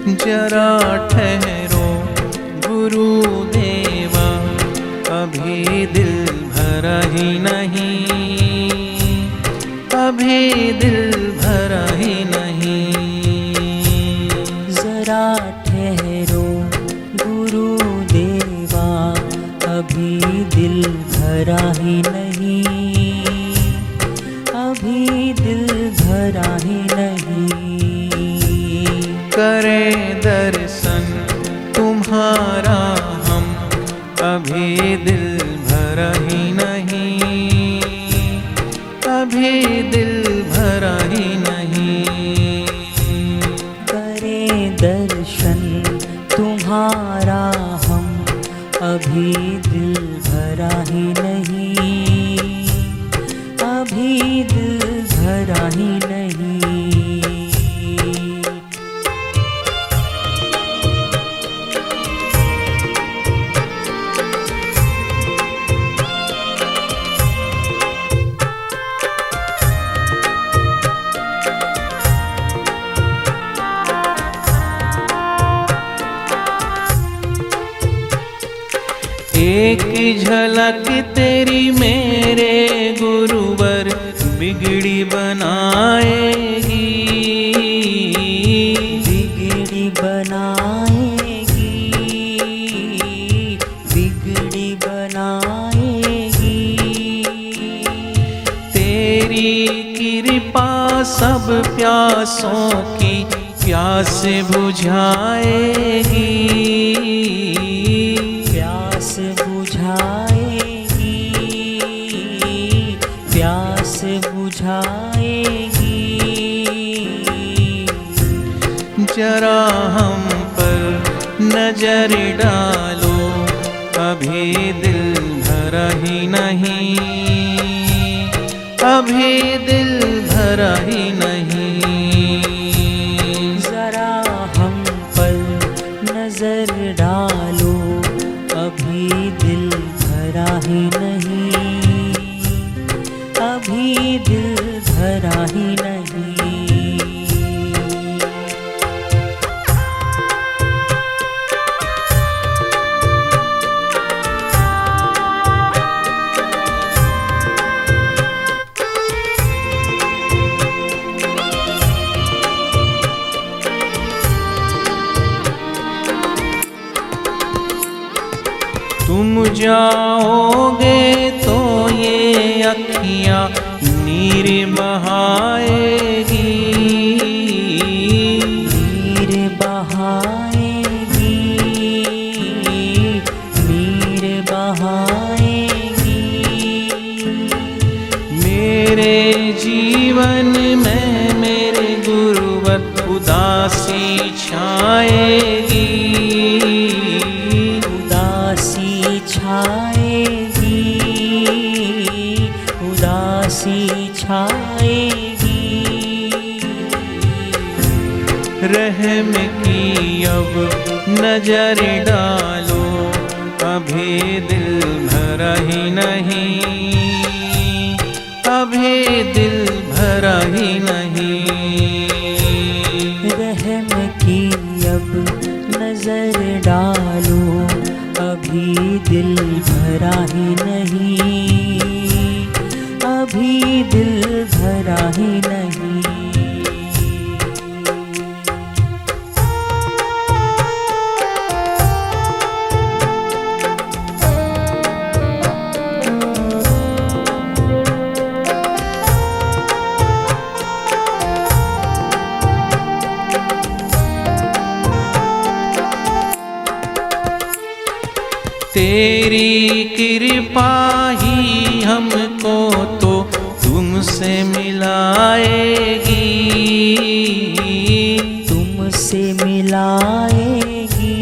जरा ठहरो गुरुदेवा, अभी दिल भरा ही नहीं, अभी दिल भरा ही नहीं। जरा ठहरो गुरुदेवा, अभी दिल भरा ही नहीं, अभी दिल भरा ही नहीं। करें दर्शन तुम्हारा हम, अभी दिल भरा ही नहीं, अभी दिल भरा ही नहीं। करें दर्शन तुम्हारा हम, अभी दिल भरा ही नहीं, अभी दिल भरा ही नहीं। एक झलक तेरी मेरे गुरुवर बिगड़ी बनाएगी, बिगड़ी बनाएगी, बिगड़ी बनाएगी। तेरी कृपा सब प्यासों की प्यास बुझाएगी, प्यास बुझाएगी, प्यास बुझाएगी। जरा हम पर नजर डालो, अभी दिल भरा ही नहीं, अभी दिल भरा ही नहीं। जरा हम पर नजर डालो, अभी दिल भरा ही नहीं, अभी दिल भरा ही नहीं। तुम जाओगे तो ये अखियाँ नीर बहाएगी, नीर बहाएगी, नीर बहाएगी। मेरे जीवन में मेरे गुरुवर उदासी छाएगी, उदासी छाएगी, उदासी छाएगी। रहम की अब नजर डालो, अभी दिल भरा ही नहीं, अभी दिल भरा ही नहीं। रहम की अब नजर डालो, अभी दिल भरा ही नहीं, अभी दिल भरा ही नहीं। तेरी कृपा ही हमको तो तुमसे मिलाएगी, तुमसे मिलाएगी,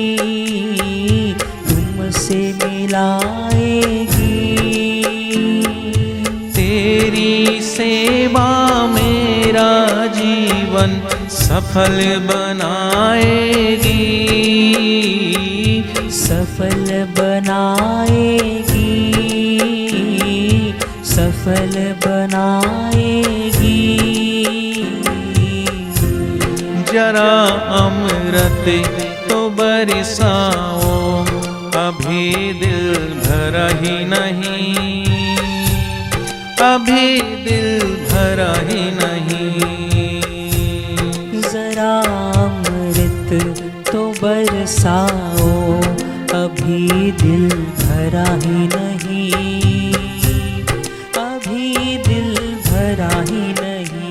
तुमसे मिलाएगी। तेरी सेवा मेरा जीवन सफल बनाएगी, सफल बनाएगी, सफल बनाएगी। जरा अमृत अमृत तो बरसाओ, अभी दिल भरा ही नहीं, अभी दिल भरा ही नहीं। जरा अमृत तो बरसाओ, अभी दिल भरा ही नहीं, अभी दिल भरा ही नहीं।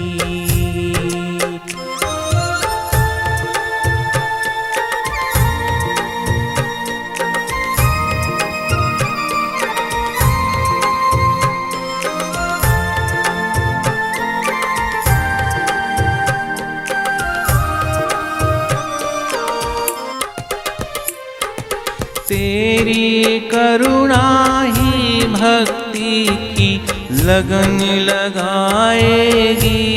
तेरी करुणा ही भक्ति की लगन लगाएगी,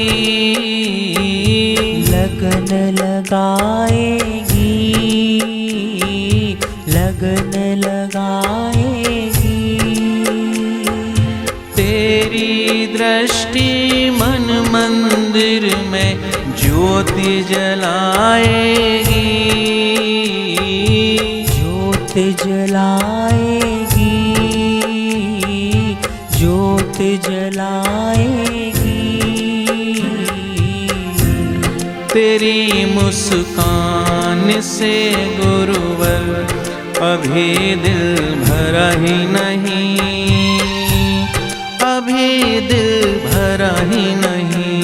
लगन लगाएगी, लगन लगाएगी। तेरी दृष्टि मन मंदिर में ज्योति जलाएगी, ज्योति जलाएगी, ज्योति जलाएगी। तेरी मुस्कान से गुरुवर अभी दिल भरा ही नहीं, अभी दिल भरा ही नहीं।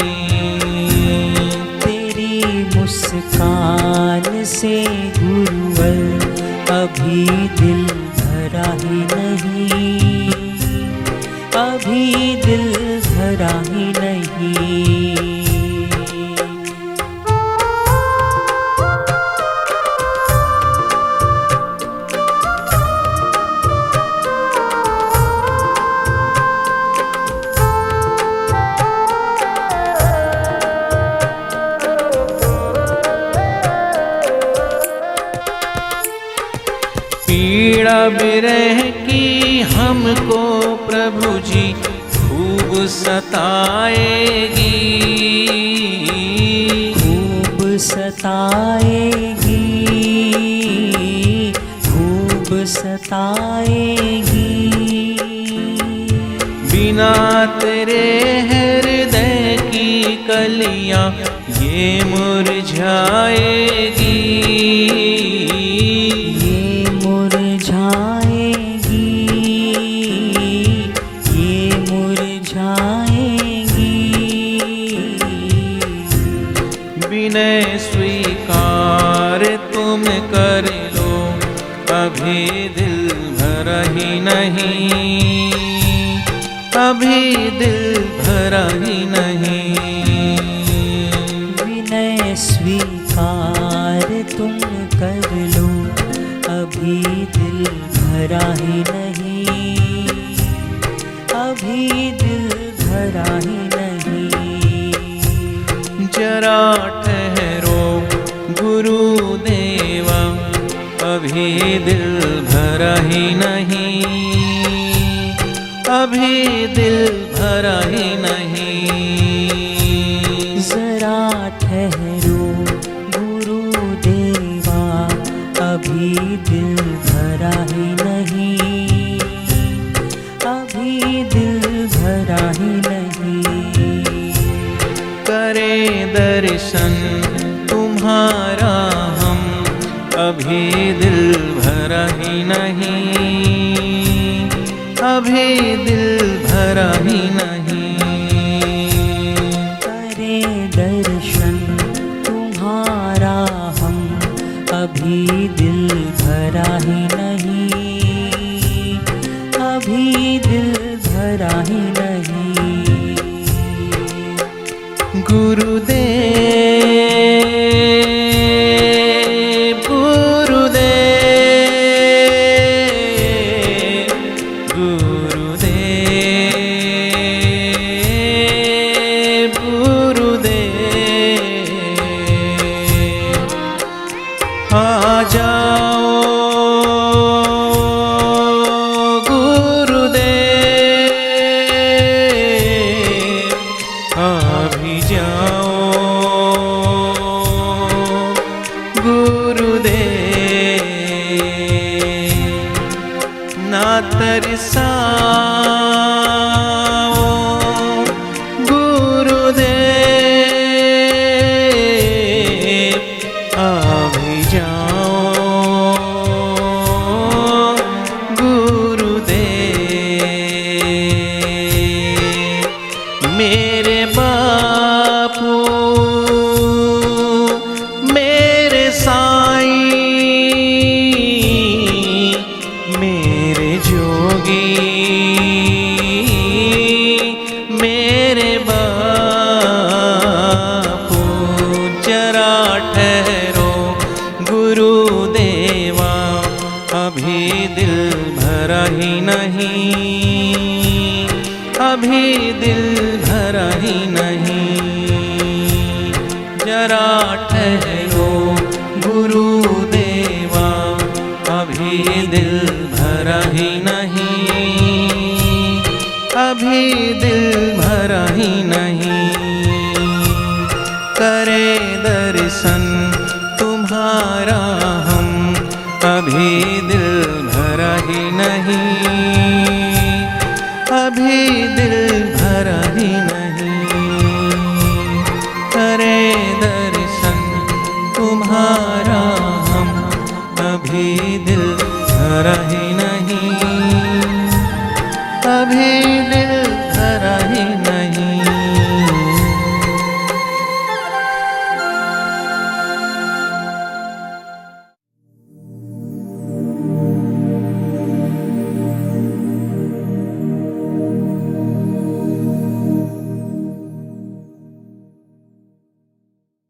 तेरी मुस्कान से गुरुवर अभी दिल भरा ही नहीं, अभी दिल भरा ही नहीं। पीड़ा विरह की हमको प्रभु जी खूब सताएगी, खूब सताएगी, खूब सताएगी। बिना तेरे हृदय की कलियां ये मुरझाएगी, विनय स्वीकार तुम कर लो, अभी दिल भरा ही नहीं, अभी दिल भरा ही नहीं। विनय स्वीकार तुम कर लो, अभी दिल भरा ही नहीं, अभी दिल भरा ही नहीं। जरा ठहरो गुरुदेवा, अभी दिल भरा ही नहीं, अभी दिल भरा ही नहीं। जरा ठहरो गुरुदेवा, अभी दिल भरा ही नहीं, अभी दिल भरा ही नहीं। करे दर्शन तुम्हारा हम, अभी दिल भरा ही नहीं, अभी दिल भरा ही नहीं। करे दर्शन तुम्हारा हम, अभी दिल भरा ही नहीं, अभी दिल भरा ही नहीं। गुरुदेव गुरुदेव गुरुदेव गुरुदेव, आ जाओ गुरुदेव, अभी जाओ तरसाओ गुरुदेव, अभी जाओ गुरुदेव। मेरे बापू, मेरे साईं, मेरे जोगी, मेरे बापू, जरा ठहरो गुरुदेवा, अभी दिल भरा ही नहीं, अभी दिल भरा ही नहीं। जरा ठहरो गुरुदेवा, अभी दिल भरा ही नहीं, अभी दिल भरा ही नहीं। करे